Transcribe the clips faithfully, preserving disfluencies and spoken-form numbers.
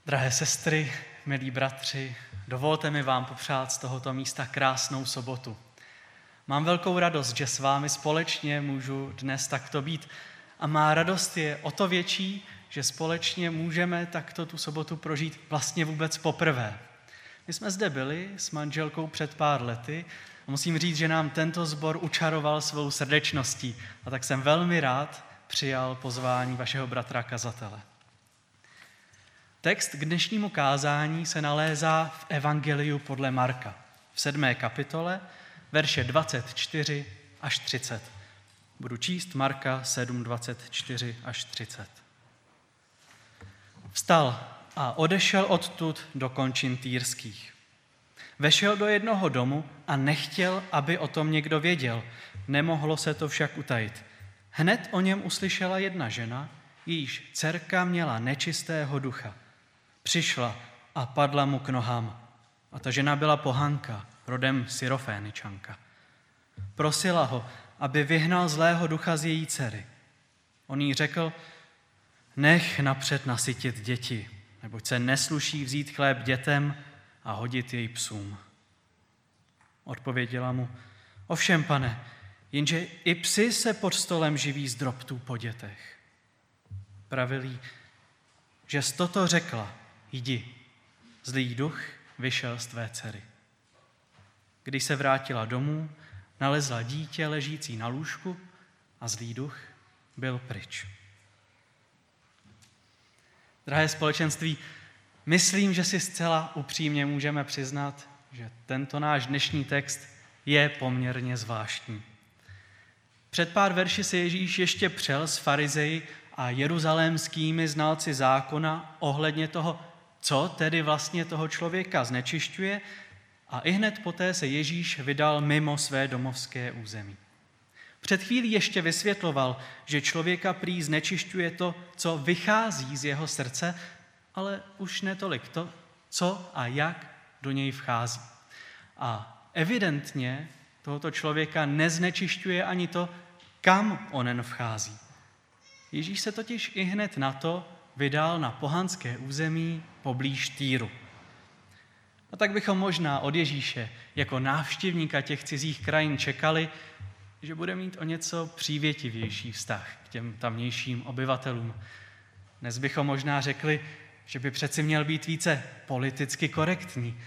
Drahé sestry, milí bratři, dovolte mi vám popřát z tohoto místa krásnou sobotu. Mám velkou radost, že s vámi společně můžu dnes takto být a má radost je o to větší, že společně můžeme takto tu sobotu prožít vlastně vůbec poprvé. My jsme zde byli s manželkou před pár lety a musím říct, že nám tento sbor učaroval svou srdečností a tak jsem velmi rád přijal pozvání vašeho bratra kazatele. Text k dnešnímu kázání se nalézá v Evangeliu podle Marka, v sedmé kapitole, verše dvacet čtyři až třicet. Budu číst Marka sedm, dvacet čtyři až třicet. Vstal a odešel odtud do končin týrských. Vešel do jednoho domu a nechtěl, aby o tom někdo věděl. Nemohlo se to však utajit. Hned o něm uslyšela jedna žena, jejíž dcerka měla nečistého ducha. Přišla a padla mu k nohám. A ta žena byla pohanka, rodem Syroféničanka. Prosila ho, aby vyhnal zlého ducha z její dcery. On jí řekl, nech napřed nasytit děti, neboť se nesluší vzít chléb dětem a hodit jej psům. Odpověděla mu, ovšem pane, jenže i psi se pod stolem živí z drobtů po dětech. Pravil jí, že jsi toto řekla, jdi, zlý duch vyšel z tvé dcery. Když se vrátila domů, nalezla dítě ležící na lůžku a zlý duch byl pryč. Drahé společenství, myslím, že si zcela upřímně můžeme přiznat, že tento náš dnešní text je poměrně zvláštní. Před pár verši se Ježíš ještě přel s farizeji a jeruzalémskými znalci zákona ohledně toho, co tedy vlastně toho člověka znečišťuje, a ihned poté se Ježíš vydal mimo své domovské území. Před chvílí ještě vysvětloval, že člověka prý znečišťuje to, co vychází z jeho srdce, ale už netolik to, co a jak do něj vchází. A evidentně tohoto člověka neznečišťuje ani to, kam onen vchází. Ježíš se totiž ihned na to vydal na pohanské území poblíž Týru. A tak bychom možná od Ježíše jako návštěvníka těch cizích krajin čekali, že bude mít o něco přívětivější vztah k těm tamnějším obyvatelům. Dnes bychom možná řekli, že by přeci měl být více politicky korektní.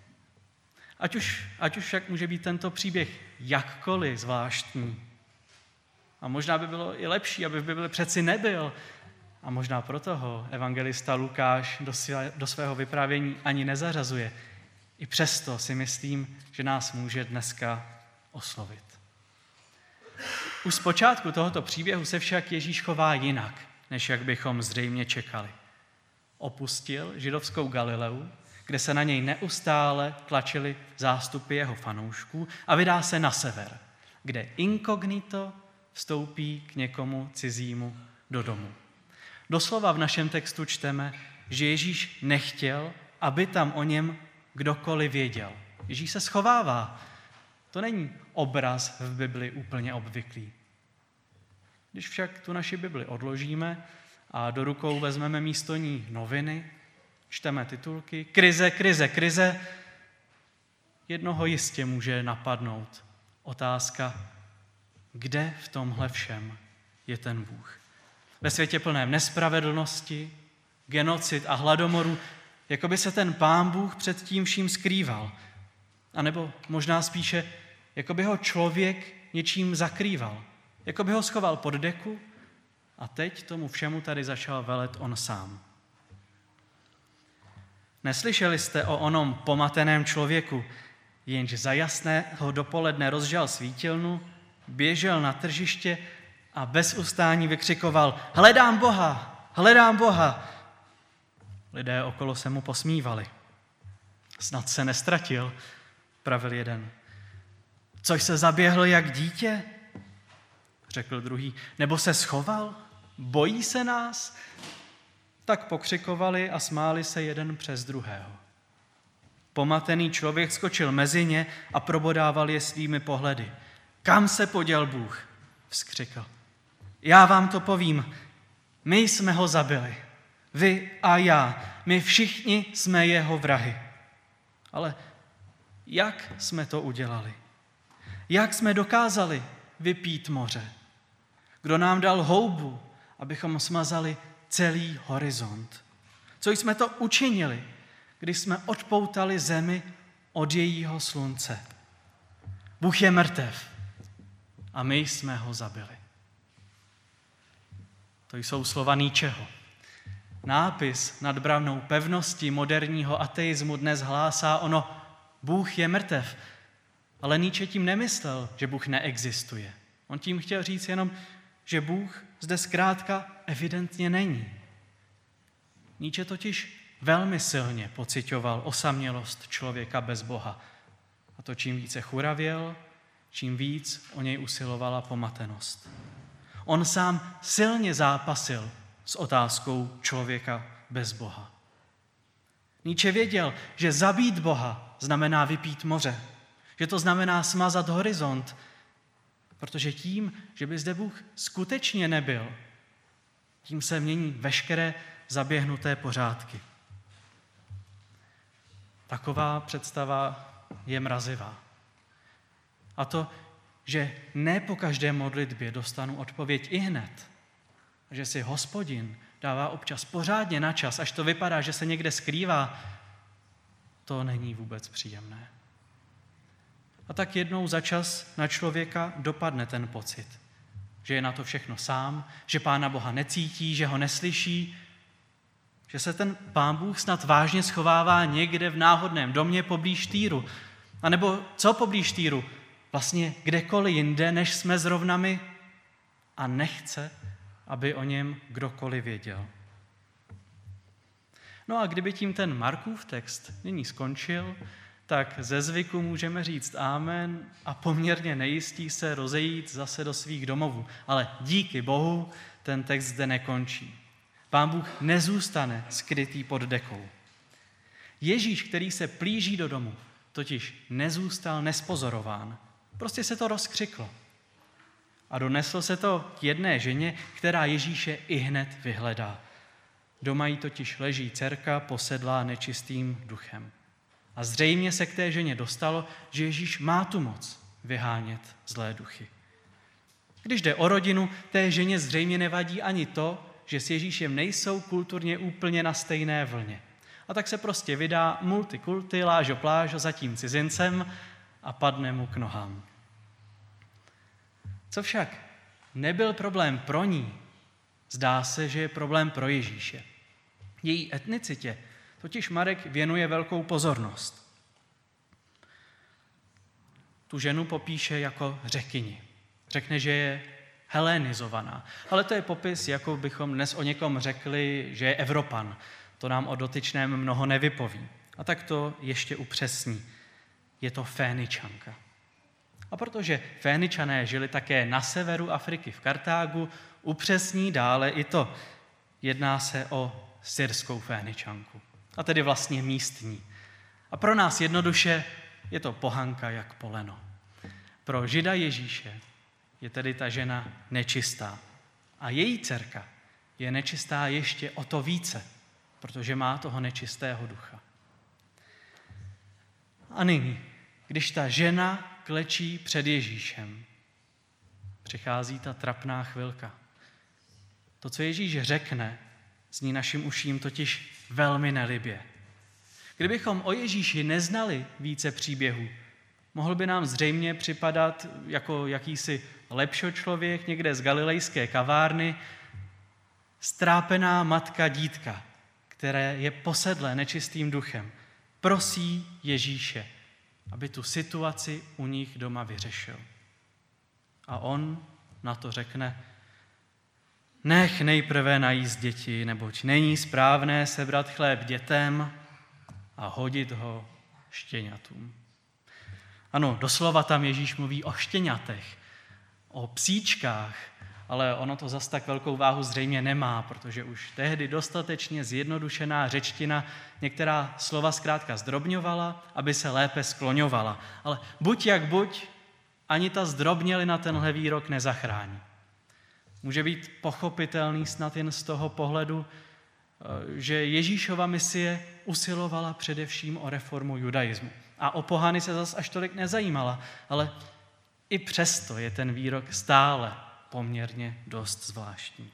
Ať už, ať už však může být tento příběh jakkoliv zvláštní. A možná by bylo i lepší, aby v Bibli přeci nebyl. A možná proto ho evangelista Lukáš do, své, do svého vyprávění ani nezařazuje. I přesto si myslím, že nás může dneska oslovit. Už z počátku tohoto příběhu se však Ježíš chová jinak, než jak bychom zřejmě čekali. Opustil židovskou Galileu, kde se na něj neustále tlačili zástupy jeho fanoušků, a vydá se na sever, kde inkognito vstoupí k někomu cizímu do domu. Doslova v našem textu čteme, že Ježíš nechtěl, aby tam o něm kdokoliv věděl. Ježíš se schovává. To není obraz v Bibli úplně obvyklý. Když však tu naši Bibli odložíme a do rukou vezmeme místo ní noviny, čteme titulky Krize, krize, krize, jednoho jistě může napadnout otázka, kde v tomhle všem je ten Bůh. Ve světě plném nespravedlnosti, genocid a hladomoru, jako by se ten Pán Bůh před tím vším skrýval. A nebo možná spíše, jako by ho člověk něčím zakrýval. Jako by ho schoval pod deku a teď tomu všemu tady začal velet on sám. Neslyšeli jste o onom pomateném člověku, jenž za jasného dopoledne rozžal svítilnu, běžel na tržiště a bez ustání vykřikoval hledám Boha, hledám Boha. Lidé okolo se mu posmívali. Snad se nestratil, pravil jeden. Což se zaběhl jak dítě, řekl druhý, nebo se schoval, bojí se nás? Tak pokřikovali a smáli se jeden přes druhého. Pomatený člověk skočil mezi ně a probodával je svými pohledy. Kam se poděl Bůh? Vzkřikl. Já vám to povím, my jsme ho zabili. Vy a já, my všichni jsme jeho vrahy. Ale jak jsme to udělali? Jak jsme dokázali vypít moře? Kdo nám dal houbu, abychom smazali celý horizont? Co jsme to učinili, když jsme odpoutali zemi od jejího slunce? Bůh je mrtev a my jsme ho zabili. To jsou slova Nietzscheho. Nápis nad bravnou pevností moderního ateismu dnes hlásá ono: Bůh je mrtev. Ale Nietzsche tím nemyslel, že Bůh neexistuje. On tím chtěl říct jenom, že Bůh zde zkrátka evidentně není. Nietzsche totiž velmi silně pociťoval osamělost člověka bez Boha. A to čím více churavěl, čím víc o něj usilovala pomatenost. On sám silně zápasil s otázkou člověka bez Boha. Nietzsche věděl, že zabít Boha znamená vypít moře, že to znamená smazat horizont, protože tím, že by zde Bůh skutečně nebyl, tím se mění veškeré zaběhnuté pořádky. Taková představa je mrazivá. A to, že ne po každé modlitbě dostanu odpověď ihned, a že si Hospodin dává občas pořádně na čas, až to vypadá, že se někde skrývá, to není vůbec příjemné. A tak jednou za čas na člověka dopadne ten pocit, že je na to všechno sám, že Pána Boha necítí, že ho neslyší, že se ten Pán Bůh snad vážně schovává někde v náhodném domě poblíž Týru. A nebo co poblíž Týru? Vlastně kdekoliv jinde, než jsme zrovna my, a nechce, aby o něm kdokoliv věděl. No a kdyby tím ten Markův text nyní skončil, tak ze zvyku můžeme říct amen a poměrně nejistí se rozejít zase do svých domovů. Ale díky Bohu ten text zde nekončí. Pán Bůh nezůstane skrytý pod dekou. Ježíš, který se plíží do domu, totiž nezůstal nespozorován. Prostě se to rozkřiklo. A doneslo se to k jedné ženě, která Ježíše ihned vyhledá. Doma jí totiž leží dcerka posedlá nečistým duchem. A zřejmě se k té ženě dostalo, že Ježíš má tu moc vyhánět zlé duchy. Když jde o rodinu, té ženě zřejmě nevadí ani to, že s Ježíšem nejsou kulturně úplně na stejné vlně. A tak se prostě vydá multikulty, lážo plážo za tím cizincem a padne mu k nohám. Co však nebyl problém pro ní, zdá se, že je problém pro Ježíše. Její etnicitě totiž Marek věnuje velkou pozornost. Tu ženu popíše jako řekyni. Řekne, že je helénizovaná. Ale to je popis, jako bychom dnes o někom řekli, že je Evropan. To nám o dotyčném mnoho nevypoví. A tak to ještě upřesní. Je to Féničanka. A protože Féničané žili také na severu Afriky v Kartágu, upřesní dále i to. Jedná se o syrskou Féničanku. A tedy vlastně místní. A pro nás jednoduše je to pohanka jak poleno. Pro Žida Ježíše je tedy ta žena nečistá. A její dcerka je nečistá ještě o to více, protože má toho nečistého ducha. A nyní, když ta žena klečí před Ježíšem, přichází ta trapná chvilka. To, co Ježíš řekne, zní našim uším totiž velmi nelibě. Kdybychom o Ježíši neznali více příběhů, mohl by nám zřejmě připadat jako jakýsi lepšo člověk někde z galilejské kavárny, strápená matka dítka, které je posedlé nečistým duchem, prosí Ježíše, aby tu situaci u nich doma vyřešil. A on na to řekne: nech nejprve najíst děti, neboť není správné sebrat chléb dětem a hodit ho štěňatům. Ano, doslova tam Ježíš mluví o štěňatech, o psíčkách, ale ono to zas tak velkou váhu zřejmě nemá, protože už tehdy dostatečně zjednodušená řečtina některá slova zkrátka zdrobňovala, aby se lépe skloňovala. Ale buď jak buď, ani ta zdrobnělina tenhle výrok nezachrání. Může být pochopitelný snad jen z toho pohledu, že Ježíšova misie usilovala především o reformu judaismu. A o pohany se zas až tolik nezajímala, ale i přesto je ten výrok stále poměrně dost zvláštní.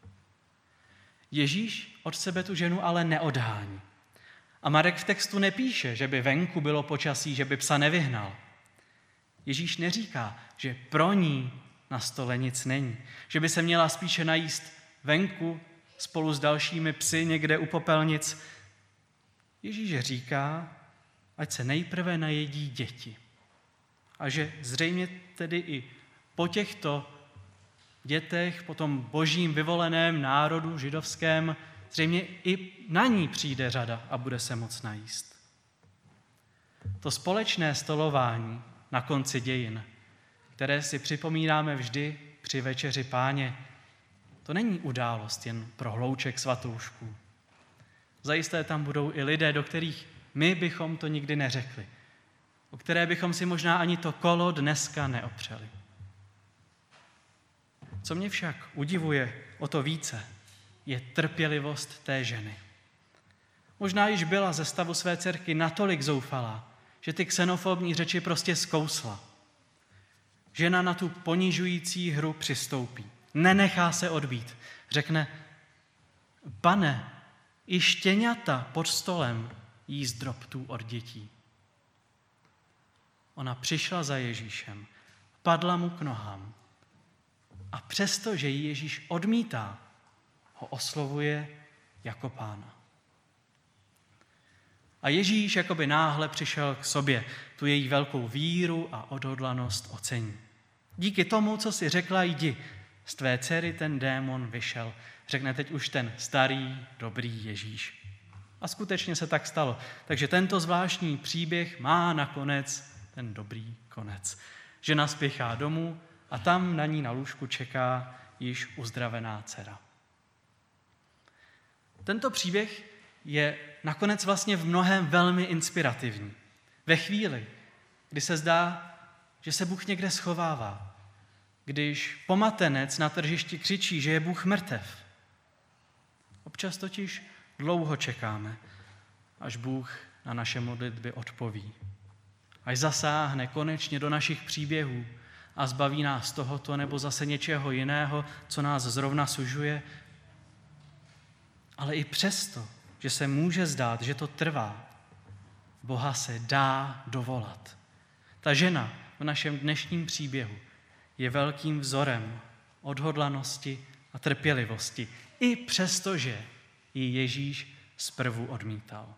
Ježíš od sebe tu ženu ale neodhání. A Marek v textu nepíše, že by venku bylo počasí, že by psa nevyhnal. Ježíš neříká, že pro ní na stole nic není, že by se měla spíše najíst venku spolu s dalšími psy někde u popelnic. Ježíš říká, ať se nejprve najedí děti. A že zřejmě tedy i po těchto dětech, po tom božím vyvoleném národu židovském, zřejmě i na ní přijde řada a bude se moc najíst. To společné stolování na konci dějin, které si připomínáme vždy při večeři Páně, to není událost jen pro hlouček svatoušků. Zajisté tam budou i lidé, do kterých my bychom to nikdy neřekli, o které bychom si možná ani to kolo dneska neopřeli. Co mě však udivuje o to více, je trpělivost té ženy. Možná již byla ze stavu své dcerky natolik zoufalá, že ty xenofobní řeči prostě zkousla. Žena na tu ponižující hru přistoupí. Nenechá se odbít. Řekne, pane, i štěňata pod stolem jíst drobtů od dětí. Ona přišla za Ježíšem, padla mu k nohám a přesto, že ji Ježíš odmítá, ho oslovuje jako pána. A Ježíš jakoby náhle přišel k sobě, tu její velkou víru a odhodlanost ocení. Díky tomu, co si řekla, jdi, z tvé dcery ten démon vyšel, řekne teď už ten starý, dobrý Ježíš. A skutečně se tak stalo. Takže tento zvláštní příběh má nakonec ten dobrý konec. Žena spěchá domů a tam na ní na lůžku čeká již uzdravená dcera. Tento příběh je nakonec vlastně v mnohém velmi inspirativní. Ve chvíli, kdy se zdá, že se Bůh někde schovává, když pomatenec na tržišti křičí, že je Bůh mrtev. Občas totiž dlouho čekáme, až Bůh na naše modlitby odpoví. Až zasáhne konečně do našich příběhů a zbaví nás tohoto nebo zase něčeho jiného, co nás zrovna sužuje. Ale i přesto, že se může zdát, že to trvá, Boha se dá dovolat. Ta žena v našem dnešním příběhu je velkým vzorem odhodlanosti a trpělivosti, i přesto, že ji Ježíš zprvu odmítal.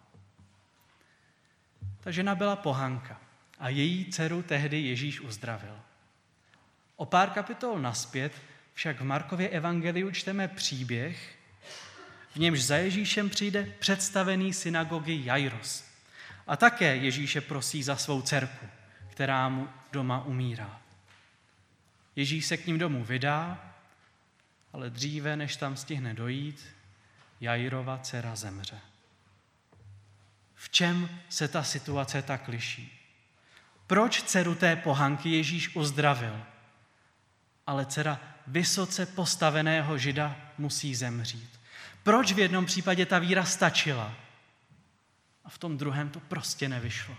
Ta žena byla pohanka a její dceru tehdy Ježíš uzdravil. O pár kapitol naspět však v Markově evangeliu čteme příběh, v němž za Ježíšem přijde představený synagogy Jairos. A také Ježíše prosí za svou dcerku, která mu doma umírá. Ježíš se k ním domů vydá, ale dříve, než tam stihne dojít, Jairova dcera zemře. V čem se ta situace tak liší? Proč dceru té pohanky Ježíš uzdravil, ale dcera vysoce postaveného Žida musí zemřít? Proč v jednom případě ta víra stačila a v tom druhém to prostě nevyšlo?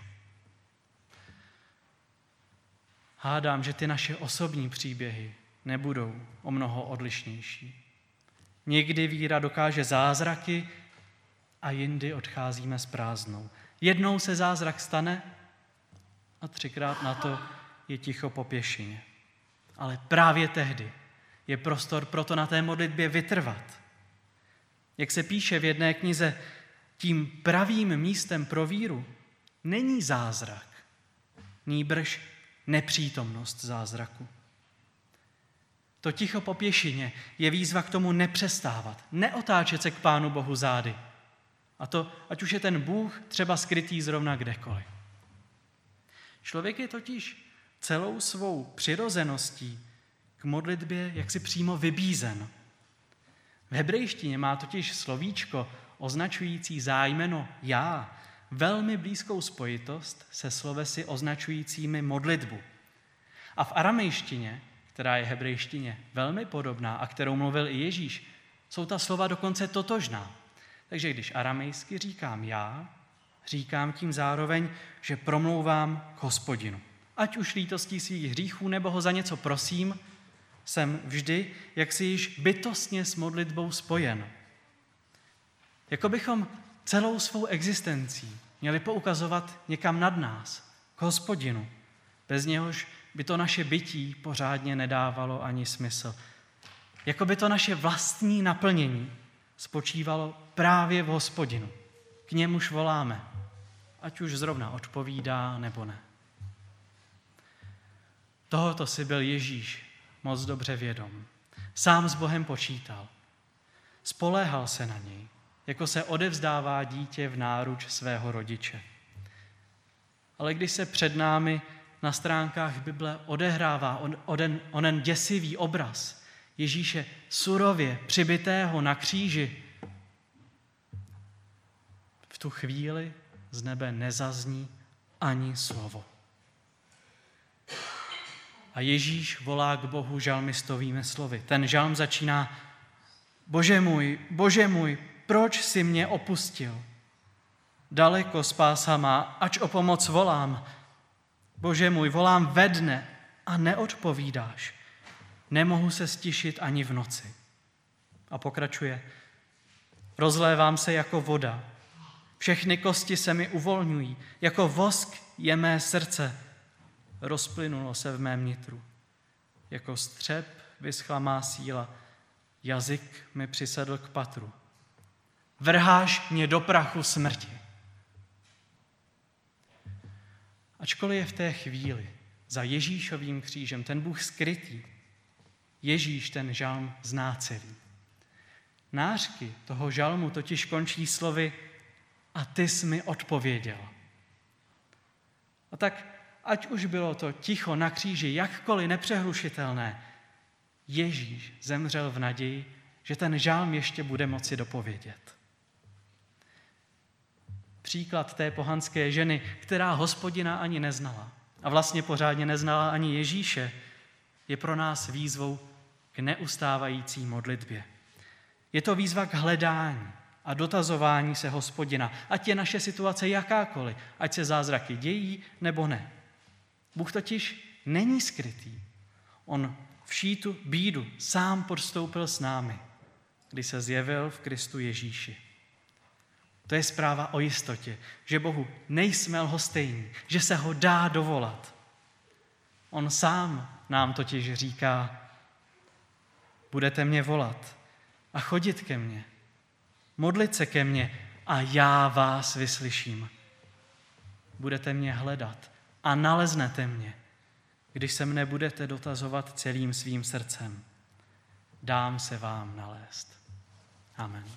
Hádám, že ty naše osobní příběhy nebudou o mnoho odlišnější. Někdy víra dokáže zázraky a jindy odcházíme s prázdnou. Jednou se zázrak stane a třikrát na to je ticho po pěšině. Ale právě tehdy je prostor pro to na té modlitbě vytrvat. Jak se píše v jedné knize, tím pravým místem pro víru není zázrak, nýbrž nepřítomnost zázraku. To ticho po pěšině je výzva k tomu nepřestávat, neotáčet se k Pánu Bohu zády. A to, ať už je ten Bůh třeba skrytý zrovna kdekoliv. Člověk je totiž celou svou přirozeností k modlitbě jaksi přímo vybízen. V hebrejštině má totiž slovíčko označující zájmeno já velmi blízkou spojitost se slovesy označujícími modlitbu. A v aramejštině, která je hebrejštině velmi podobná a kterou mluvil i Ježíš, jsou ta slova dokonce totožná. Takže když aramejsky říkám já, říkám tím zároveň, že promlouvám k Hospodinu. Ať už lítostí svých hříchů, nebo ho za něco prosím, jsem vždy jaksi již bytostně s modlitbou spojen. Jako bychom celou svou existencí měli poukazovat někam nad nás, k Hospodinu. Bez něhož by to naše bytí pořádně nedávalo ani smysl. Jako by to naše vlastní naplnění spočívalo právě v Hospodinu. K němuž voláme, ať už zrovna odpovídá nebo ne. Tohoto si byl Ježíš moc dobře vědom. Sám s Bohem počítal. Spoléhal se na něj, jako se odevzdává dítě v náruč svého rodiče. Ale když se před námi na stránkách Bible odehrává onen, onen děsivý obraz Ježíše surově přibitého na kříži, v tu chvíli z nebe nezazní ani slovo. A Ježíš volá k Bohu žalmistovými slovy. Ten žalm začíná: Bože můj, Bože můj, proč jsi mě opustil? Daleko spása má, ač o pomoc volám. Bože můj, volám ve dne a neodpovídáš. Nemohu se stišit ani v noci. A pokračuje: rozlévám se jako voda. Všechny kosti se mi uvolňují. Jako vosk je mé srdce. Rozplynulo se v mém nitru. Jako střep vyschla má síla. Jazyk mi přisedl k patru. Vrháš mě do prachu smrti. Ačkoliv je v té chvíli za Ježíšovým křížem ten Bůh skrytý, Ježíš ten žalm zná celý. Nářky toho žalmu totiž končí slovy: a ty jsi mi odpověděl. A tak, ať už bylo to ticho na kříži jakkoliv nepřehlušitelné, Ježíš zemřel v naději, že ten žalm ještě bude moci dopovědět. Příklad té pohanské ženy, která Hospodina ani neznala a vlastně pořádně neznala ani Ježíše, je pro nás výzvou k neustávající modlitbě. Je to výzva k hledání a dotazování se Hospodina, ať je naše situace jakákoliv, ať se zázraky dějí nebo ne. Bůh totiž není skrytý. On vší tu bídu sám podstoupil s námi, kdy se zjevil v Kristu Ježíši. To je zpráva o jistotě, že Bohu nejsme lhostejní, že se ho dá dovolat. On sám nám totiž říká: budete mě volat a chodit ke mně, modlit se ke mně a já vás vyslyším. Budete mě hledat a naleznete mě, když se mne budete dotazovat celým svým srdcem. Dám se vám nalézt. Amen.